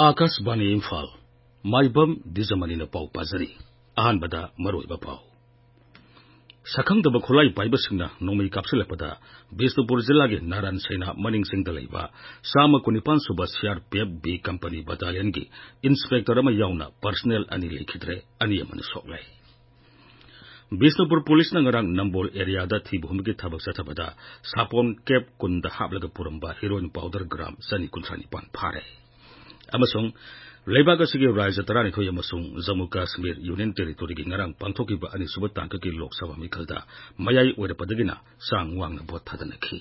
आकाशवाणी इम्फाल माइबम दिजमनीना पाउ पाजरी अहानबदा मरोइबा पाउ सखंगदबा खुलाई पाइबसिंगना नोंमै कापसिलपदा बिष्णुपुर जिल्लागे नारायण सेना मनिंगसिंगदा लैबा सामा 19 सुबा सीआरपीएफ बी कंपनी बटालियन की इंस्पेक्टर अमा याउना पर्सनल अनि लेखिद्रे अनि अमन सोक्लै बिष्णुपुर पुलिस नंगरंग नंबोल एरिया दा थीबुमगी थबक सथबदा सापोन केप कुंदा हाबलगा पुरंबा हीरोइन पाउडर ग्राम सनी कुंथ्रानिपान फारे अमसुंग लेबाग असिगे राज्य तरानिथोय अमसुंग जम्मू काश्मीर यूनियन टेरिटोरी की ngarang पांथोकिबा अनि सुबा तांककी लोकसभा मिखलदा मयाई ओइरपदगिना सांग वांगना भोट थादनखी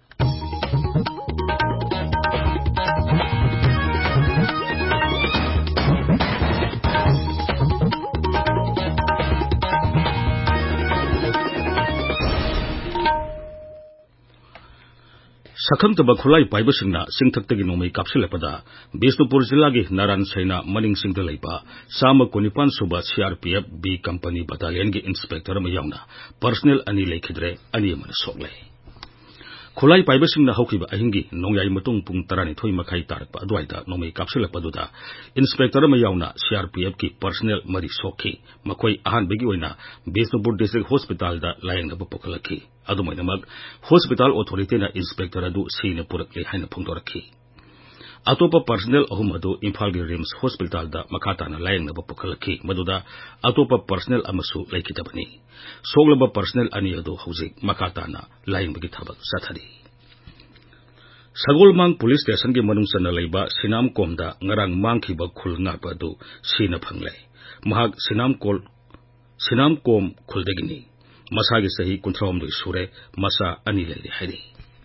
सखंगतबा खुलाई पाइबसिंगना सिंगथक्तगी नोंमै कापसिलपदा बिष्णुपुर जिल्लागे नारायण सेना मनिंगसिंगदा लैबा सामा 19 सुबा सीआरपीएफ बी कंपनी बटालियन की इंस्पेक्टर अमा याउना पर्सनल अनि लेखिद्रे अनि अमन सोक्लै खुलाई पाइबसिंगना हौकिबा अहिंगी नोंयाई मतुंग पुंग 12 मखाई तारकपा अदुवाइदा नोंमै कापसिलपदुदा इंस्पेक्टर अमा याउना सीआरपीएफ की पर्सनल मरी सोखी मखोई अहानबगी ओइना बिष्णुपुर डिस्ट्रिक्ट हॉस्पिटल दा लायंगनबा पोखलखी अदुमैनमक हॉस्पिटल ऑथोरिटीना इंस्पेक्टर अदु सीना पुरकले हाइना फोंदोरखी अतोपा पर्सनल अहुम अदु इम्फाल की रिम्स हॉस्पिटल दा मखाताना लायंगनबा पोखलखी मदुदा अतोपा पर्सनल अमसु लैखिदबनी सोगलबा पर्सनल अनि अदु हौजिक मखाताना लायंगबगी थबक सथरी सगोलमांग पुलिस स्टेशन के मनुंग चन्ना लैबा सिनाम कोमदा ngarang मांगखिबा खुल ngakpa अदु सीना फंगले महक सिनाम कोम खुलदगिनी मसागी सही 19 सुरे मसा अनि लेरी हैरी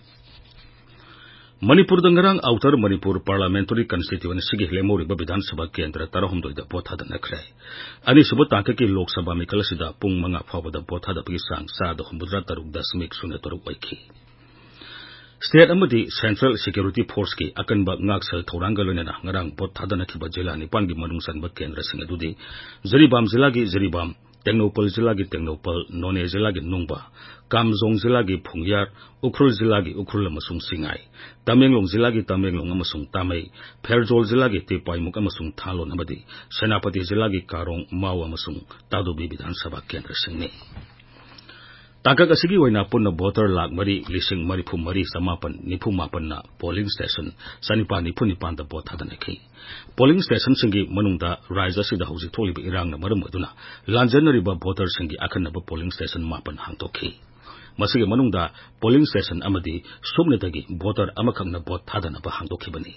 मणिपुर दंगरंग आउटर मणिपुर पार्लियामेंटरी कंस्टिट्यूएंसी की लेमोरिबा विधानसभा केंद्र 13 दा बोथादा नखरे अनि सुबह तांककी लोकसभा मिकलसिदा पुंग मंगा फावदा बोथादा पगी सांग सादा 63.03 ओइखी स्टेट अमदी सेंट्रल सिक्योरिटी फोर्स की अकनबा ngakसल थौरांगा लोइना ngarang बोथादा नखिबा जिला निपान की मनुंग सनबा केंद्र सिंग अदुदी जरीबाम जिला की जरीबाम टेंगनोपल जिला की टेंगनोपल नोने जिला की नुंगबा कामजोंग जिला की फुंगयार उखरुल जिला की उखरुल अमसुंग सिंगाई तमेंगलोंग जिला की तमेंगलोंग अमसुंग तामई फेरजोल जिला की तेपाइमुक अमसुंग थालोन अमदी सेनापति जिला की कारोंग माव अमसुंग तादुबी विधानसभा केंद्र सिंगने ताकक असिगी ओइना पुन्ना वोटर लाख मरी लिसिंग मरिफु मरी समापन निफु मापन्ना पोलिंग स्टेशन सनिपा निफु निपान दा बोथ थादनखी पोलिंग स्टेशन सिंगी मनुंगदा राज्य सिदा हौजि थोलिबा इरांगना मरम अदुना लांजनरिबा वोटर सिंगी अखन्नबा पोलिंग स्टेशन मापन हांगतोखी मसिगे मनुंगदा पोलिंग स्टेशन अमदी सुमनेतगी वोटर अमखंगना बोथ थादनबा हांगतोखिबनी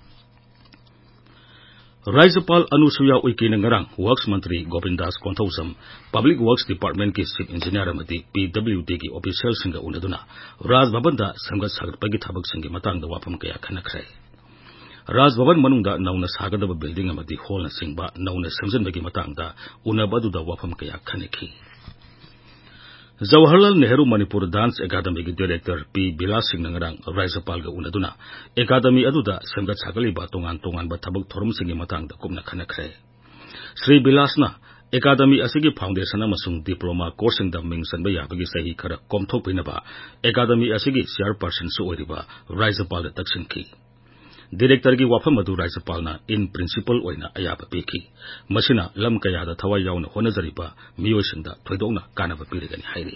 राज्यपाल अनुसुया उइके नंगरंग वर्क्स मंत्री Govindas Konthoujam public works department की चीफ इंजीनियर अमदी पीडब्ल्यूडी की ऑफिशियल सिंग उनदुना राजभवन दा संगत सागरपगी थबक सिंगे मतंग वाफम कया खनखरे राजभवन मनुंगदा नौना सागदब बिल्डिंग अमदी हॉल न सिंगबा नौना समजनबगी मतंगदा उनबदुदा वाफम कया खनखी जवाहरलाल नेहरू मणिपुर डांस एकेडमी की डायरेक्टर पी बिलास सिंह नंगरंग राज्यपाल गा उनदुना एकेडमी अदुदा संगत सागलिबा तोंगान तोंगानबा थबक थोरम सिंगे मतंगदा कुमना खनखरे श्री बिलासना एकेडमी असिगी फाउंडेशन अमसुंग डिप्लोमा कोर्सिंग दा मिंगसनबा याबगी सही खरा कोमथोपिनबा एकेडमी असिगी चेयरपर्सन सु ओइरिबा राज्यपाल दा तक्सिंखी डायरेक्टर की वाफम अदु राज्यपालना इन प्रिंसिपल ओइना अयाबा पेखी मसिना लम कयादा थवाई याउना होनजरिबा मियोइसिंदा थोइदोंना कानबा पिरगनि हाइरि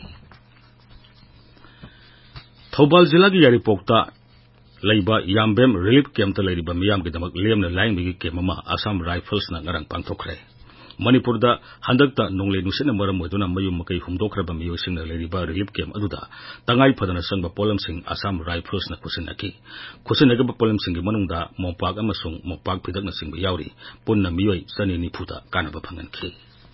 थौबाल जिला की यारिपोक्ता लैबा यामबेम रिलीफ कैंप लैरिबा मियाम की दमक लेमना लाइंगबगी कैंप अमा असम राइफल्स ना ngarang पांथोखरे मणिपुर दा हंदकता नोंगले नुसिना मरम ओइदुना मयुम मकई हुमदोखरबा मियोइसिंगना लैरिबा रिलीफ कैंप अदुदा तंगाई फदना संगबा पोलमसिंग असम राइफल्स ना खुसिनगबा पोलमसिंग मनुंगदा मोपाक अमसुंग मोपाक फिदकना सिंगबा याउरी पुन्ना मियोइ सनी निफुदा कानबा फंगनखी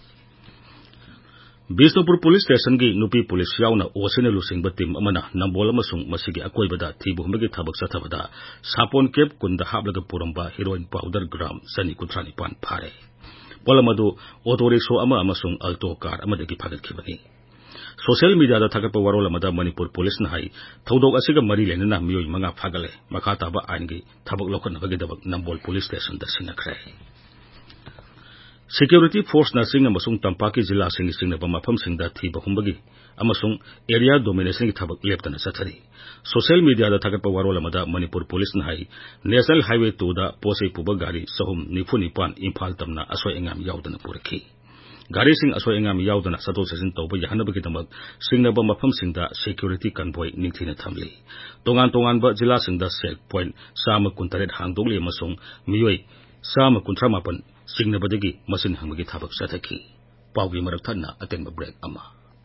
बिष्णुपुर पुलिस स्टेशन की नुपी पुलिस याउना ओसिने लुसिंगबा टीम अमना नंबोल अमसुंग मसिगी अकोइबदा थीबुमगी थबक सथबदा सापोन केप कुंदा हाबलगा पुरंबा हीरोइन पाउडर ग्राम सनी कुंथ्रानिपान फारे पोलमदु ऑटो रिक्शा अमसुंग अल्टो कार अमदगी फगतखिबनी सोशल मीडिया दा थगतपा वरोल अमदा मणिपुर पुलिस ना हाई थौदोक असिगा मरी लेनना मियोइ मंगा फागले मखाताबा आइनगी थबक लोखनबगी दबक नंबोल पुलिस स्टेशन दा सिनखरे Security Force Nursing amasung Tampaki Jilla sing singnaba mafamsingda thiba humbagi amasung area domination ki thabak leptana chathari. Social media da thagatpa warol amada Manipur Police na hai National Highway 2 da posei puba gari sahum nifunipan Imphal tamna asoi engam yaudana purakhi. Gari sing asoi engam yaudana sato sasin tawba yahanabagi damak singnaba mafamsingda security convoy ningthina thamli. Tongan ba jilla singda check point sama kuntaret hangdogli amasung miyoi sama kuntramapan singnabadagi masin hangmagi thabak sathaki. Paugi marakthana atenba break ama.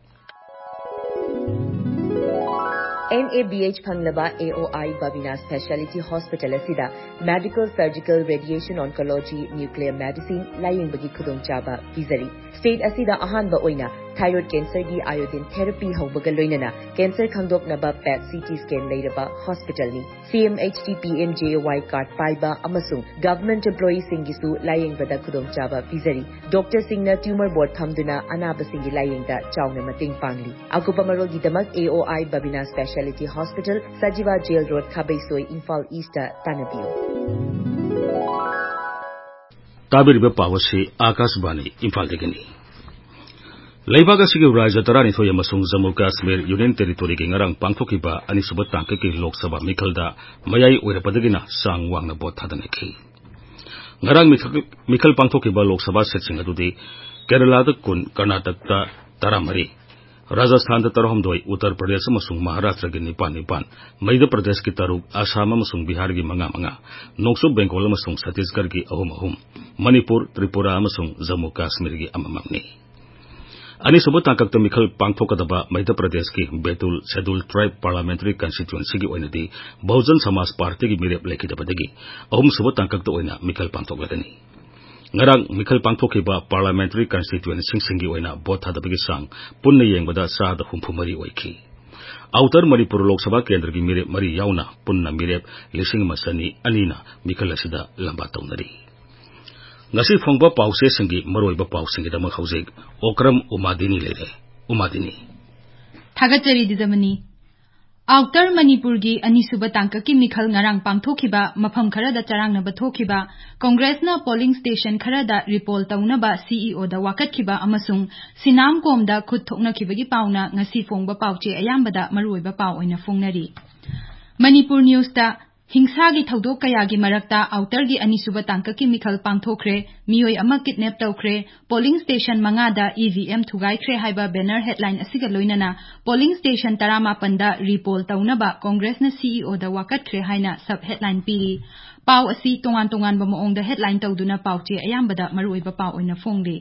NABH Phanglaba AOI Babina Specialty Hospital asida Medical, Surgical, Radiation Oncology, Nuclear Medicine, Laying Bagi Kudong Chaba, Vizari. State asida ahan ba oina, thyroid cancer gi iodine therapy haubaga loinana, cancer khangdok naba PET CT scan layraba hospital ni. CMHT PMJY card paiba amasung government employee singisu laying bada kudong chaba Vizari. Dr. Singna tumor board thamduna anaba singi laying da chawna mating pangli. Akupa marol gi damak AOI Babina Specialty Hospital, Sajiva Jail Road, Kabaisoi, Imphal East, Tanabiu. Tabiriba Pawasi, Akashbani, Imphal Degani. Leibaga Sigi Raja Tarani Thoya Masung Jammu Kashmir Union Territory Gingarang Pangthokiba Ani Subat Tankaki Lok Sabha Mikhalda Mayai Uirapadagina Sang Wangna Bot Hadanaki. Ngarang Mikhal Pangthokiba Lok Sabha Setching Adudi Kerala Kun Karnataka Taramari Rajasthan da Tarahomdoi Uttar Pradesh amasung Maharashtra gi nipan Madhya Pradesh ki taruk Assam amasung Bihar gi manga Noksub Bengal amasung Chhattisgarh gi ahum Manipur Tripura amasung Jammu Kashmir gi amamamni Ani subot tangkakta Mikhal Pangthokadaba Madhya Pradesh ki Betul Scheduled Tribe Parliamentary Constituency gi oinadi Bahujan Samaj Party gi mirep lekidabadagi ahum subot tangkakta oina Mikhal Pangthoklagani Ngarang Mikhal Pangthokiba Parliamentary Constituency singi oina bot hadabagi sang punna yengbada sada humphumari oikhi. Outer Manipur Lok Sabha Kendra gi mirep mari yauna punna mirep lising masani anina Mikhal asida lamba tawnari. Ngasi phongba pause singi maroiba pausingi dama khaujek Okram Umadini lere. Umadini. Thagatari didamani. Outer Manipur gi Anisuba Tankaki Mikhal ngarang pangthokiba mafam kharada charangnaba thokiba Congress na polling station kharada repol tawnaba CEO da wakatkiba amasung Sinam komda khut thoknakibagi pauna ngasi phongba pauche ayambada maruiba pau oina phongnari. Manipur News ta Hingsagi thaudok kayagi marakta outer gi Anisuba Tankaki Mikhal pangthokre miyoi ama kidnap tawkre polling station mangada EVM thugaikre haiba banner headline asiga loinana polling station tarama panda repol tawnaba Congress na CEO da wakatkre haina sub headline piri pau asi tongan ba moong da headline tawduna pauche ayambada maruiba pau oina phongli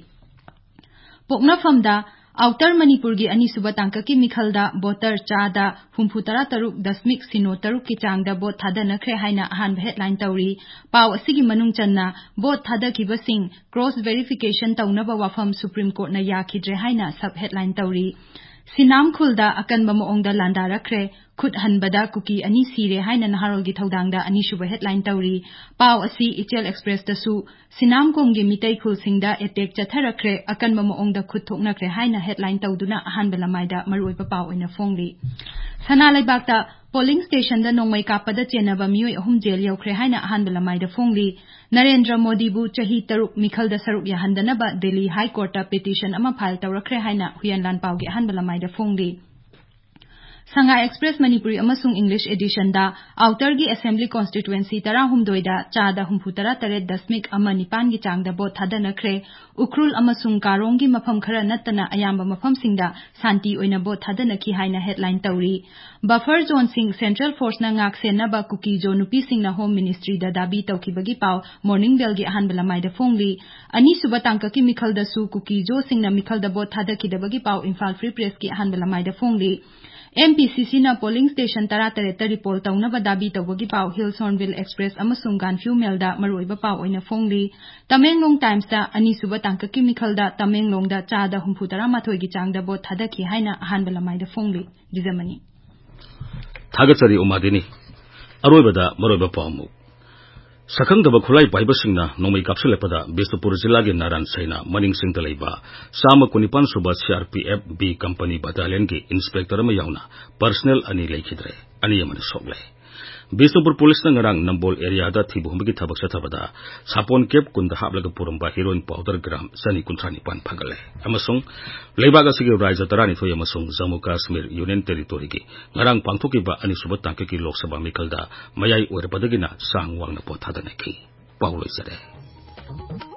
pokna famda Outer Manipur gi Anisuba Tankaki Mikhalda voter chada humphutara taruk dasmik sino taruk ki changda bot thada nakre haina ahan headline tawri pau asigi manung channa bot thada kibasing cross verification tawnaba wafam Supreme Court na yakhidre haina sub headline tawri Sinam khulda akan bamoongda landa rakre khut hanbada kuki ani sire haina naharol gi thaudangda ani shuba headline tawri pau asi Ichel Express tasu Sinam komgi mitai khul singda attack chatharakre akan bamoongda khut thoknakre haina headline tawduna ahan balamaida maruiba pau oina phongli Sana laibakta polling station da nongmai kapada chenaba miyoi ahum jail yaukre haina ahan balamaida phongli Narendra Modi bu chahi taruk Mikhal da saruk yahandanaba Delhi High Court ta petition ama file tawrakre haina huyanlan paugi ahan balamaida phongli Sanga Express Manipuri amasung English edition da outer gi assembly constituency tara humdoida chada humphutara taret dasmik ama nipan gi changda bot thadanakre ukrul amasung karong gi mafam khara natana ayamba mafam singda santi oina bot thadanaki haina headline tawri buffer zone sing central force na ngak senaba kuki jonupi sing na home ministry da dabi tawkibagi pau morning bell gi ahan balamai da phongli ani subatangka ki Mikhal da su kuki jo sing na Mikhal da bot thadaki da bagi pau Imphal Free Press gi ahan balamai da phongli MPCC na polling station tara tareta report tawnaba dabi tawbagi pau Hillsonville Express amasung Ganfu Melda maroiba pau oina phongli Tamenglong Times ta ani suba tangkaki Mikhal da Tamenglong da chada humphutara mathoi gi changda bot thadaki haina ahan balamai da phongli Dizamani Thagatsari Umadini Aroibada maroiba pau mu Sakangdaba khulai paibasingna nongmai kapsilepada Bisnupur jilla gi Naran Saina maning singta leiba sama kunipan suba CRPF B company battalion gi inspector ama yauna personnel ani leikhidre ani yamani sogle Bisnupur Police na ngarang Nambol area da thibuhumbi thabak sathabada sapon kep kunda haplaga purumba heroin powder gram sani kuntrani pan phagale amasung leibaga sigi raija tarani thoi amasung Jammu Kashmir Union Territory gi ngarang pangthokiba anisuba tangkeki Lok Sabha mikalda mayai oirpadagina sang wangna pothadana ki pauloi sare